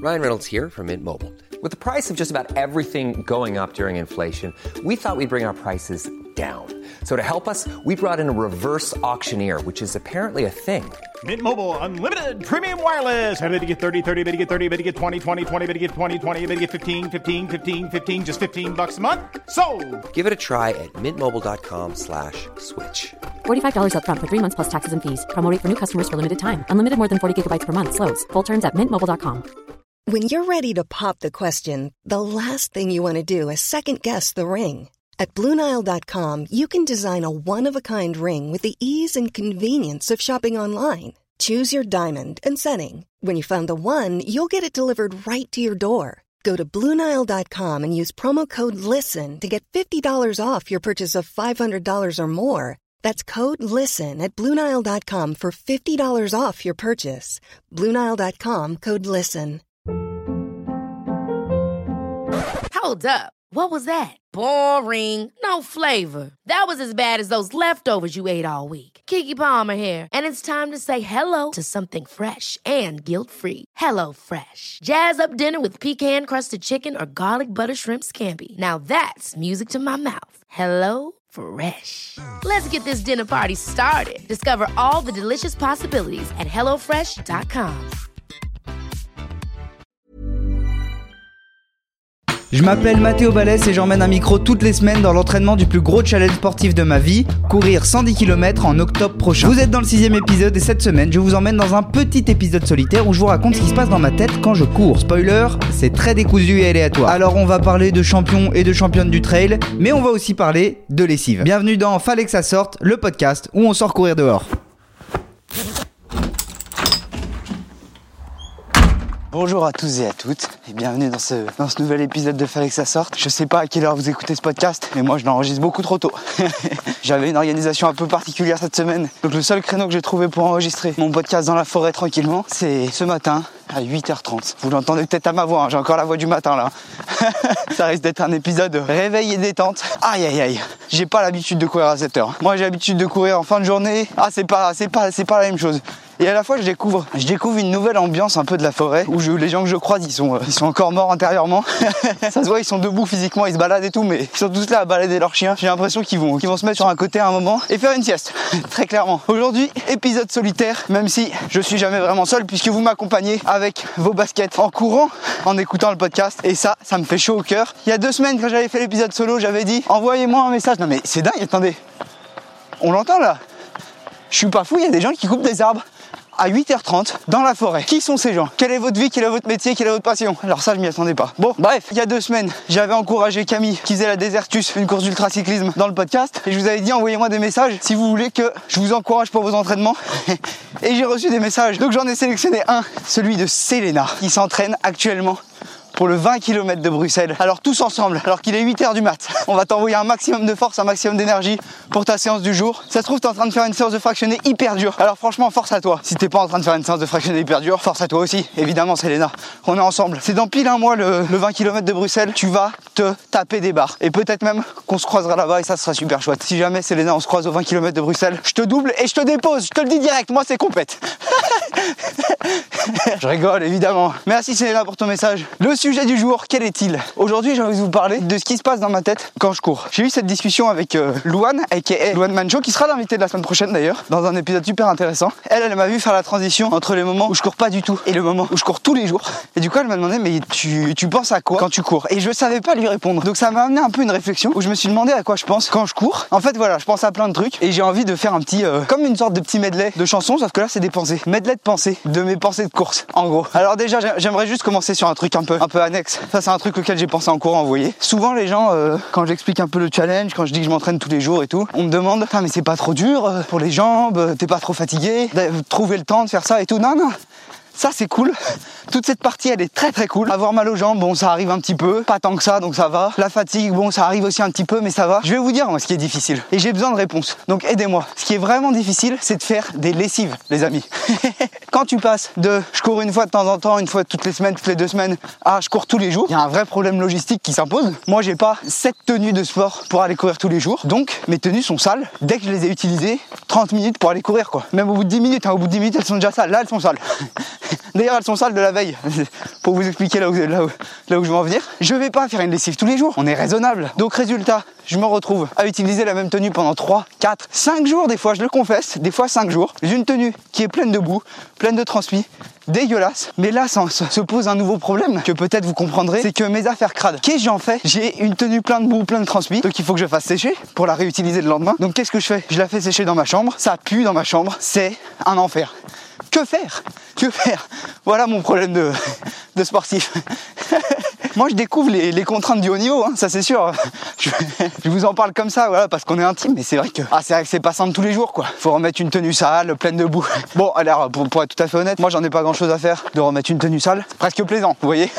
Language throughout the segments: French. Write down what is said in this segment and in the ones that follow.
Ryan Reynolds here from Mint Mobile. With the price of just about everything going up during inflation, we thought we'd bring our prices down. So to help us, we brought in a reverse auctioneer, which is apparently a thing. Mint Mobile Unlimited Premium Wireless. How to get 30, 30, how to get 30, how to get 20, 20, 20, how to get 20, 20, how to get 15, 15, 15, 15, just $15 a month? Sold! Give it a try at mintmobile.com/switch. $45 up front for 3 months plus taxes and fees. Promo rate for new customers for limited time. Unlimited more than 40 gigabytes per month. Slows full terms at mintmobile.com. When you're ready to pop the question, the last thing you want to do is second-guess the ring. At BlueNile.com, you can design a one-of-a-kind ring with the ease and convenience of shopping online. Choose your diamond and setting. When you find the one, you'll get it delivered right to your door. Go to BlueNile.com and use promo code LISTEN to get $50 off your purchase of $500 or more. That's code LISTEN at BlueNile.com for $50 off your purchase. BlueNile.com, code LISTEN. Hold up. What was that? Boring. No flavor. That was as bad as those leftovers you ate all week. Keke Palmer here, and it's time to say hello to something fresh and guilt-free. Hello Fresh. Jazz up dinner with pecan-crusted chicken or garlic butter shrimp scampi. Now that's music to my mouth. Hello Fresh. Let's get this dinner party started. Discover all the delicious possibilities at hellofresh.com. Je m'appelle Mathéo Balès et j'emmène un micro toutes les semaines dans l'entraînement du plus gros challenge sportif de ma vie, courir 110 km en octobre prochain. Vous êtes dans le 6e épisode et cette semaine, je vous emmène dans un petit épisode solitaire où je vous raconte ce qui se passe dans ma tête quand je cours. Spoiler, c'est très décousu et aléatoire. Alors on va parler de champions et de championnes du trail, mais on va aussi parler de lessive. Bienvenue dans Fallait que ça sorte, le podcast où on sort courir dehors. Bonjour à tous et à toutes et bienvenue dans ce nouvel épisode de Fallait que ça sorte. Je sais pas à quelle heure vous écoutez ce podcast, mais moi je l'enregistre beaucoup trop tôt. J'avais une organisation un peu particulière cette semaine, donc le seul créneau que j'ai trouvé pour enregistrer mon podcast dans la forêt tranquillement, c'est ce matin à 8h30. Vous l'entendez peut-être à ma voix, hein, j'ai encore la voix du matin là. Ça risque d'être un épisode réveil et détente. Aïe aïe aïe, j'ai pas l'habitude de courir à 7h. Moi j'ai l'habitude de courir en fin de journée. Ah c'est pas la même chose. Et à la fois je découvre une nouvelle ambiance un peu de la forêt où les gens que je croise ils sont encore morts intérieurement. Ça se voit, ils sont debout physiquement, ils se baladent et tout, mais ils sont tous là à balader leurs chiens. J'ai l'impression qu'ils vont se mettre sur un côté à un moment et faire une sieste. Très clairement. Aujourd'hui, épisode solitaire, même si je suis jamais vraiment seul puisque vous m'accompagnez avec vos baskets en courant, en écoutant le podcast. Et ça me fait chaud au cœur. Il y a 2 semaines quand j'avais fait l'épisode solo, j'avais dit envoyez-moi un message. Non mais c'est dingue, attendez. On l'entend là. Je suis pas fou, il y a des gens qui coupent des arbres à 8h30 dans la forêt. Qui sont ces gens? Quelle est votre vie? Quel est votre métier? Quelle est votre passion? Alors ça, je m'y attendais pas. Bon, bref, il y a 2 semaines, j'avais encouragé Camille qui faisait la Désertus, une course d'ultracyclisme dans le podcast, et je vous avais dit envoyez-moi des messages si vous voulez que je vous encourage pour vos entraînements. Et j'ai reçu des messages. Donc j'en ai sélectionné un, celui de Selena, qui s'entraîne actuellement pour le 20 km de Bruxelles. Alors tous ensemble, alors qu'il est 8h du mat, on va t'envoyer un maximum de force, un maximum d'énergie pour ta séance du jour. Ça se trouve, t'es en train de faire une séance de fractionné hyper dure. Alors franchement, force à toi. Si t'es pas en train de faire une séance de fractionné hyper dure, force à toi aussi. Évidemment, Selena, on est ensemble. C'est dans pile un mois le 20 km de Bruxelles. Tu vas te taper des barres. Et peut-être même qu'on se croisera là-bas et ça sera super chouette. Si jamais, Selena, on se croise au 20 km de Bruxelles, je te double et je te dépose. Je te le dis direct, moi c'est compète. Je rigole, évidemment. Merci Selena pour ton message. Le sujet du jour, quel est-il? Aujourd'hui, j'ai envie de vous parler de ce qui se passe dans ma tête quand je cours. J'ai eu cette discussion avec Louane, aka Louane Mancho, qui sera l'invité de la semaine prochaine d'ailleurs, dans un épisode super intéressant. Elle m'a vu faire la transition entre les moments où je cours pas du tout et le moment où je cours tous les jours. Et du coup, elle m'a demandé, mais tu penses à quoi quand tu cours? Et je savais pas lui répondre. Donc ça m'a amené un peu une réflexion où je me suis demandé à quoi je pense quand je cours. En fait, voilà, je pense à plein de trucs et j'ai envie de faire un petit, comme une sorte de petit medley de chansons, sauf que là, c'est des pensées. Medley de pensées, de mes pensées de course, en gros. Alors déjà, j'aimerais juste commencer sur un truc un peu annexe. Ça, c'est un truc auquel j'ai pensé en courant, vous voyez. Souvent, les gens, quand j'explique un peu le challenge, quand je dis que je m'entraîne tous les jours et tout, on me demande, mais c'est pas trop dur pour les jambes, t'es pas trop fatigué, trouver le temps de faire ça et tout. Non. Ça c'est cool, toute cette partie elle est très très cool. Avoir mal aux jambes, bon ça arrive un petit peu, pas tant que ça donc ça va. La fatigue, bon ça arrive aussi un petit peu mais ça va. Je vais vous dire moi ce qui est difficile et j'ai besoin de réponses, donc aidez-moi. Ce qui est vraiment difficile c'est de faire des lessives les amis. Quand tu passes de je cours une fois de temps en temps, une fois toutes les semaines, toutes les 2 semaines, à je cours tous les jours, il y a un vrai problème logistique qui s'impose. Moi j'ai pas 7 tenues de sport pour aller courir tous les jours, donc mes tenues sont sales dès que je les ai utilisées 30 minutes pour aller courir quoi. Même au bout de 10 minutes, au bout de 10 minutes elles sont déjà sales, là elles sont sales. D'ailleurs, elles sont sales de la veille. Pour vous expliquer là où je veux en venir. Je vais pas faire une lessive tous les jours. On est raisonnable. Donc résultat, je me retrouve à utiliser la même tenue pendant 3, 4, 5 jours des fois, je le confesse. Des fois 5 jours. J'ai une tenue qui est pleine de boue, pleine de transpi. Dégueulasse. Mais là, ça se pose un nouveau problème que peut-être vous comprendrez, c'est que mes affaires crades. Qu'est-ce que j'en fais? J'ai une tenue pleine de boue, pleine de transpi, donc il faut que je fasse sécher pour la réutiliser le lendemain. Donc qu'est-ce que je fais? Je la fais sécher dans ma chambre. Ça pue dans ma chambre. C'est un enfer. Que faire? Que faire? Voilà mon problème de sportif. Moi, je découvre les contraintes du haut niveau, hein, ça c'est sûr. Je vous en parle comme ça, voilà, parce qu'on est intime, mais c'est vrai que c'est pas simple tous les jours, quoi. Faut remettre une tenue sale, pleine de boue. Bon, alors, pour être tout à fait honnête, moi j'en ai pas grand chose à faire de remettre une tenue sale. Presque plaisant, vous voyez.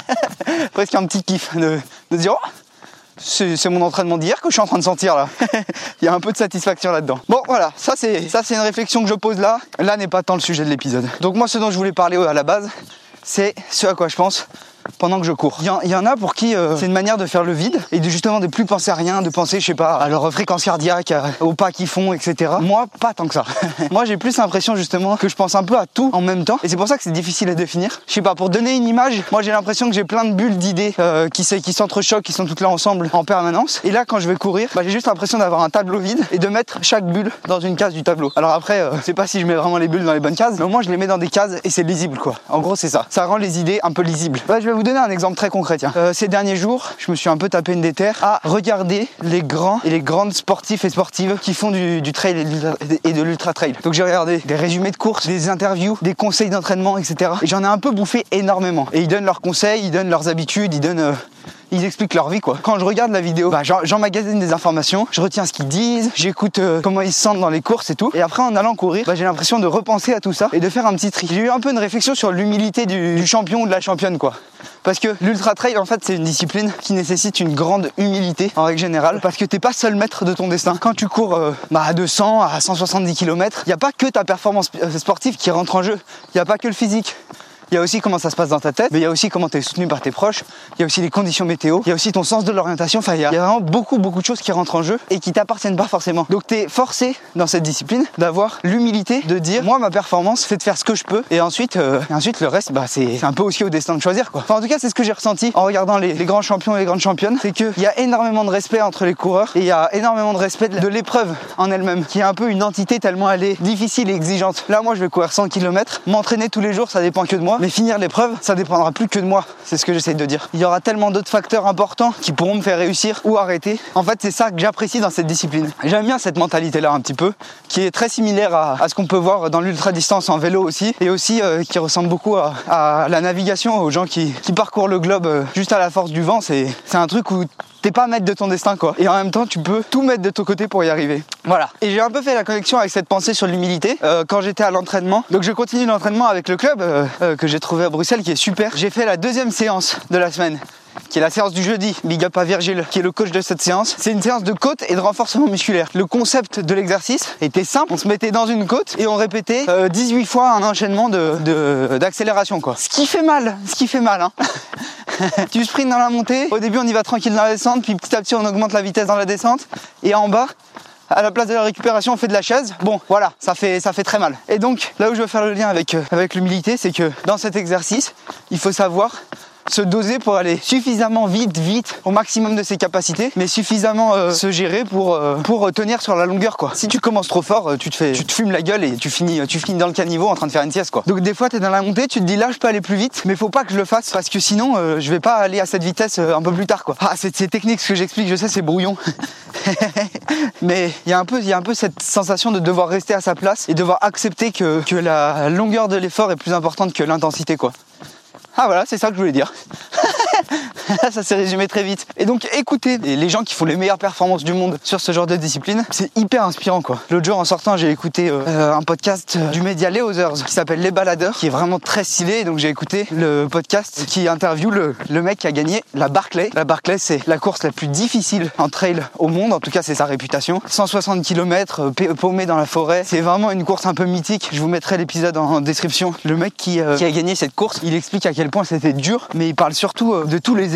Presque un petit kiff de dire, oh, c'est mon entraînement d'hier que je suis en train de sentir là. Il y a un peu de satisfaction là-dedans. Bon voilà, ça c'est une réflexion que je pose là. Là n'est pas tant le sujet de l'épisode. Donc moi, ce dont je voulais parler à la base, c'est ce à quoi je pense pendant que je cours. Il y en a pour qui c'est une manière de faire le vide et de plus penser à rien, de penser, je sais pas, à leur fréquence cardiaque, aux pas qu'ils font, etc. Moi, pas tant que ça. Moi, j'ai plus l'impression justement que je pense un peu à tout en même temps et c'est pour ça que c'est difficile à définir. Je sais pas, pour donner une image, moi j'ai l'impression que j'ai plein de bulles d'idées qui s'entrechoquent, qui sont toutes là ensemble en permanence. Et là, quand je vais courir, j'ai juste l'impression d'avoir un tableau vide et de mettre chaque bulle dans une case du tableau. Alors après, je sais pas si je mets vraiment les bulles dans les bonnes cases, mais au moins je les mets dans des cases et c'est lisible, quoi. En gros, c'est ça. Ça rend les idées un peu lisibles. Là, je vais vous donner un exemple très concret, tiens. Ces derniers jours, je me suis un peu tapé une déterre à regarder les grands et les grandes sportifs et sportives qui font du trail et de l'ultra trail. Donc j'ai regardé des résumés de courses, des interviews, des conseils d'entraînement, etc. Et j'en ai un peu bouffé énormément. Et ils donnent leurs conseils, ils donnent leurs habitudes, ils expliquent leur vie, quoi. Quand je regarde la vidéo, j'emmagasine des informations, je retiens ce qu'ils disent, j'écoute comment ils se sentent dans les courses et tout. Et après, en allant courir, j'ai l'impression de repenser à tout ça et de faire un petit tri. J'ai eu un peu une réflexion sur l'humilité du champion ou de la championne, quoi. Parce que l'ultra trail, en fait, c'est une discipline qui nécessite une grande humilité en règle générale, parce que t'es pas seul maître de ton destin. Quand tu cours à 200, à 170 km, il n'y a pas que ta performance sportive qui rentre en jeu. Il n'y a pas que le physique. Il y a aussi comment ça se passe dans ta tête, mais il y a aussi comment tu es soutenu par tes proches, il y a aussi les conditions météo, il y a aussi ton sens de l'orientation, enfin il y a vraiment beaucoup de choses qui rentrent en jeu et qui t'appartiennent pas forcément. Donc tu es forcé dans cette discipline d'avoir l'humilité de dire moi ma performance c'est de faire ce que je peux et ensuite le reste c'est un peu aussi au destin de choisir, quoi. Enfin en tout cas c'est ce que j'ai ressenti en regardant les grands champions et les grandes championnes, c'est qu'il y a énormément de respect entre les coureurs et il y a énormément de respect de l'épreuve en elle-même qui est un peu une entité tellement elle est difficile et exigeante. Là moi je vais courir 100 km, m'entraîner tous les jours ça dépend que de moi, mais finir l'épreuve ça dépendra plus que de moi, c'est ce que j'essaye de dire. Il y aura tellement d'autres facteurs importants qui pourront me faire réussir ou arrêter. En fait c'est ça que j'apprécie dans cette discipline. J'aime bien cette mentalité là un petit peu, qui est très similaire à ce qu'on peut voir dans l'ultra distance en vélo aussi, et aussi qui ressemble beaucoup à la navigation, aux gens qui parcourent le globe juste à la force du vent. C'est un truc où t'es pas maître de ton destin, quoi. Et en même temps, tu peux tout mettre de ton côté pour y arriver. Voilà. Et j'ai un peu fait la connexion avec cette pensée sur l'humilité quand j'étais à l'entraînement. Donc je continue l'entraînement avec le club que j'ai trouvé à Bruxelles, qui est super. J'ai fait la deuxième séance de la semaine, qui est la séance du jeudi. Big up à Virgile, qui est le coach de cette séance. C'est une séance de côte et de renforcement musculaire. Le concept de l'exercice était simple. On se mettait dans une côte et on répétait 18 fois un enchaînement d'accélération, quoi. Ce qui fait mal, hein. Tu sprints dans la montée, au début on y va tranquille dans la descente, puis petit à petit on augmente la vitesse dans la descente, et en bas, à la place de la récupération, on fait de la chaise. Bon, voilà, ça fait très mal. Et donc, là où je veux faire le lien avec l'humilité, c'est que dans cet exercice, il faut savoir se doser pour aller suffisamment vite, au maximum de ses capacités, mais suffisamment se gérer pour tenir sur la longueur, quoi. Si tu commences trop fort, tu te fumes la gueule et tu finis dans le caniveau en train de faire une sieste, quoi. Donc des fois t'es dans la montée, tu te dis là je peux aller plus vite, mais faut pas que je le fasse parce que sinon je vais pas aller à cette vitesse un peu plus tard, quoi. Ah, c'est technique ce que j'explique, je sais, c'est brouillon. Mais il y a un peu cette sensation de devoir rester à sa place et devoir accepter que la longueur de l'effort est plus importante que l'intensité, quoi. Ah voilà, c'est ça que je voulais dire. Ça s'est résumé très vite. Et donc écoutez les gens qui font les meilleures performances du monde sur ce genre de discipline, c'est hyper inspirant, quoi. L'autre jour en sortant, j'ai écouté un podcast du média Les Others qui s'appelle Les Baladeurs, qui est vraiment très stylé. Donc j'ai écouté le podcast qui interview le mec qui a gagné la Barclay. La Barclay, c'est la course la plus difficile en trail au monde, en tout cas c'est sa réputation. 160 km paumé dans la forêt, c'est vraiment une course un peu mythique. Je vous mettrai l'épisode en description. Le mec qui a gagné cette course, il explique à quel point c'était dur, mais il parle surtout de tous les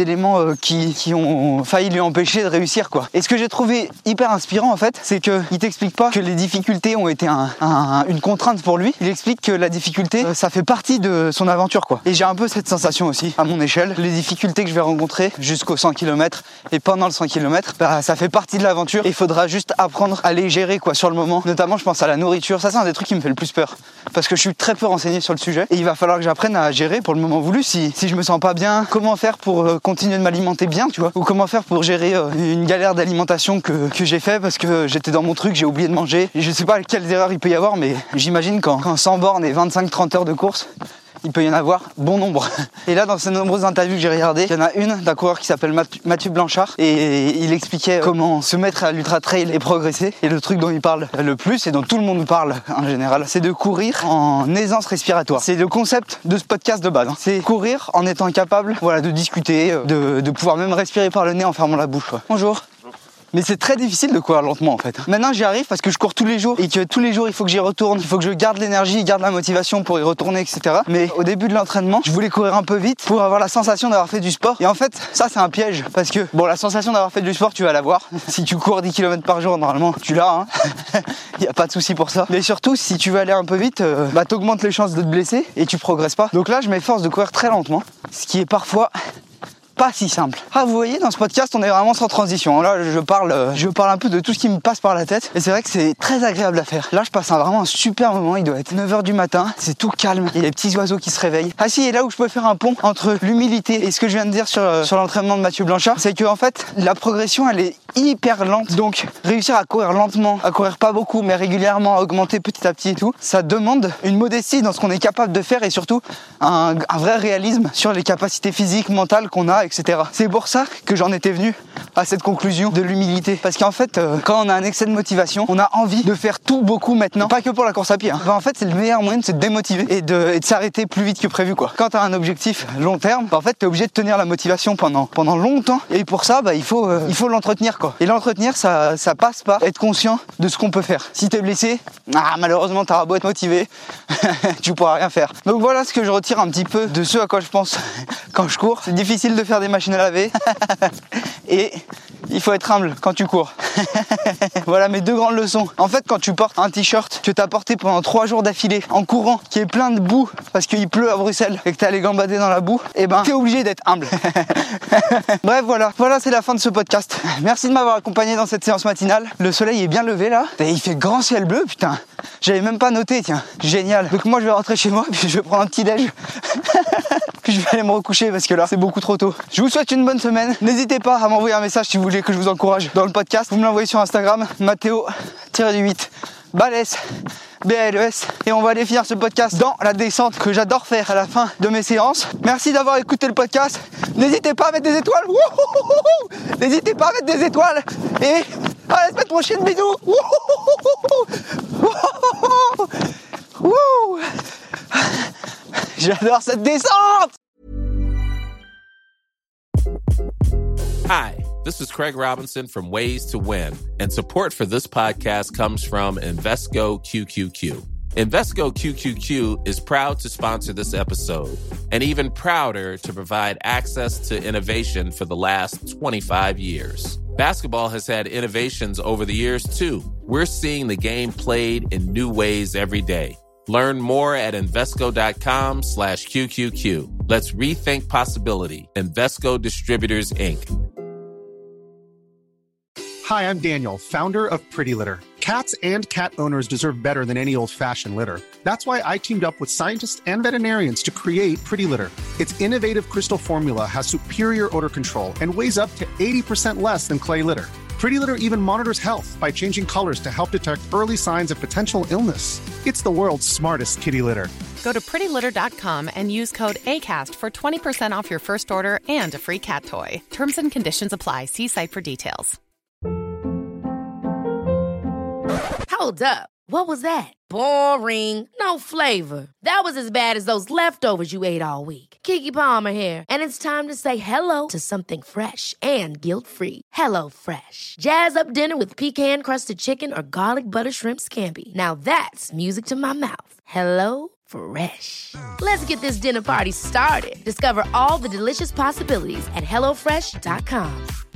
éléments qui ont failli lui empêcher de réussir, quoi. Et ce que j'ai trouvé hyper inspirant, en fait, c'est qu'il t'explique pas que les difficultés ont été une contrainte pour lui. Il explique que la difficulté, ça fait partie de son aventure, quoi. Et j'ai un peu cette sensation aussi, à mon échelle. Les difficultés que je vais rencontrer jusqu'au 100 km et pendant le 100 km, ça fait partie de l'aventure. Et il faudra juste apprendre à les gérer, quoi, sur le moment. Notamment, je pense à la nourriture. Ça, c'est un des trucs qui me fait le plus peur. Parce que je suis très peu renseigné sur le sujet. Et il va falloir que j'apprenne à gérer pour le moment voulu. Si je me sens pas bien, comment faire pour continuer de m'alimenter bien, tu vois. Ou comment faire pour gérer une galère d'alimentation que j'ai fait parce que j'étais dans mon truc, j'ai oublié de manger. Et je sais pas quelles erreurs il peut y avoir, mais j'imagine quand 100 bornes et 25-30 heures de course, il peut y en avoir bon nombre. Et là, dans ces nombreuses interviews que j'ai regardées, il y en a une d'un coureur qui s'appelle Mathieu Blanchard et il expliquait comment se mettre à l'ultra trail et progresser. Et le truc dont il parle le plus et dont tout le monde parle en général, c'est de courir en aisance respiratoire. C'est le concept de ce podcast de base. C'est courir en étant capable, de discuter, de pouvoir même respirer par le nez en fermant la bouche, quoi. Bonjour. Mais c'est très difficile de courir lentement, en fait. Maintenant, j'y arrive parce que je cours tous les jours et que tous les jours, il faut que j'y retourne. Il faut que je garde l'énergie, garde la motivation pour y retourner, etc. Mais au début de l'entraînement, je voulais courir un peu vite pour avoir la sensation d'avoir fait du sport. Et en fait, ça, c'est un piège parce que, la sensation d'avoir fait du sport, tu vas l'avoir. Si tu cours 10 km par jour, normalement, tu l'as, hein. Il y a pas de souci pour ça. Mais surtout, si tu veux aller un peu vite, t'augmentes les chances de te blesser et tu progresses pas. Donc là, je m'efforce de courir très lentement, ce qui est parfois pas si simple. Ah, vous voyez, dans ce podcast, on est vraiment sans transition. Là, je parle un peu de tout ce qui me passe par la tête. Et c'est vrai que c'est très agréable à faire. Là, je passe vraiment un super moment. Il doit être 9h du matin. C'est tout calme. Il y a les petits oiseaux qui se réveillent. Ah si, et là où je peux faire un pont entre l'humilité et ce que je viens de dire sur l'entraînement de Mathieu Blanchard, c'est que en fait, la progression, elle est hyper lente. Donc, réussir à courir lentement, à courir pas beaucoup, mais régulièrement, à augmenter petit à petit et tout, ça demande une modestie dans ce qu'on est capable de faire et surtout un vrai réalisme sur les capacités physiques, mentales qu'on a, etc. C'est pour ça que j'en étais venu à cette conclusion de l'humilité. Parce qu'en fait, quand on a un excès de motivation, on a envie de faire tout beaucoup maintenant. Pas que pour la course à pied, hein. En fait, c'est le meilleur moyen de se démotiver et de s'arrêter plus vite que prévu, quoi. Quand tu as un objectif long terme, en fait, tu es obligé de tenir la motivation pendant longtemps. Et pour ça, il faut l'entretenir, quoi. Et l'entretenir, ça passe par être conscient de ce qu'on peut faire. Si tu es blessé, malheureusement, tu auras beau être motivé, tu pourras rien faire. Donc voilà ce que je retire un petit peu de ce à quoi je pense quand je cours. C'est difficile de faire des machines à laver et il faut être humble quand tu cours. Voilà mes 2 grandes leçons. En fait, quand tu portes un t-shirt que tu as porté pendant 3 jours d'affilée en courant, qui est plein de boue parce qu'il pleut à Bruxelles et que tu es allé gambader dans la boue, t'es obligé d'être humble. Bref, voilà c'est la fin de ce podcast. Merci de m'avoir accompagné dans cette séance matinale. Le soleil est bien levé là et il fait grand ciel bleu, putain. J'avais même pas noté, tiens, génial. Donc moi je vais rentrer chez moi puis je vais prendre un petit déj. Puis je vais aller me recoucher parce que là c'est beaucoup trop tôt. Je vous souhaite une bonne semaine. N'hésitez pas à m'envoyer un message si vous voulez que je vous encourage dans le podcast. Vous me l'envoyez sur Instagram, Matteo-8 Balès, B-A-L-E-S. Et on va aller finir ce podcast dans la descente que j'adore faire à la fin de mes séances. Merci d'avoir écouté le podcast. N'hésitez pas à mettre des étoiles. N'hésitez pas à mettre des étoiles. Et à la semaine prochaine, bisous. J'adore cette descente. Hi, this is Craig Robinson from Ways to Win, and support for this podcast comes from Invesco QQQ. Invesco QQQ is proud to sponsor this episode, and even prouder to provide access to innovation for the last 25 years. Basketball has had innovations over the years, too. We're seeing the game played in new ways every day. Learn more at Invesco.com/QQQ. Let's rethink possibility. Invesco Distributors, Inc. Hi, I'm Daniel, founder of Pretty Litter. Cats and cat owners deserve better than any old-fashioned litter. That's why I teamed up with scientists and veterinarians to create Pretty Litter. Its innovative crystal formula has superior odor control and weighs up to 80% less than clay litter. Pretty Litter even monitors health by changing colors to help detect early signs of potential illness. It's the world's smartest kitty litter. Go to prettylitter.com and use code ACAST for 20% off your first order and a free cat toy. Terms and conditions apply. See site for details. Hold up. What was that? Boring. No flavor. That was as bad as those leftovers you ate all week. Keke Palmer here, and it's time to say hello to something fresh and guilt-free. Hello Fresh. Jazz up dinner with pecan-crusted chicken or garlic butter shrimp scampi. Now that's music to my mouth. Hello Fresh. Let's get this dinner party started. Discover all the delicious possibilities at HelloFresh.com.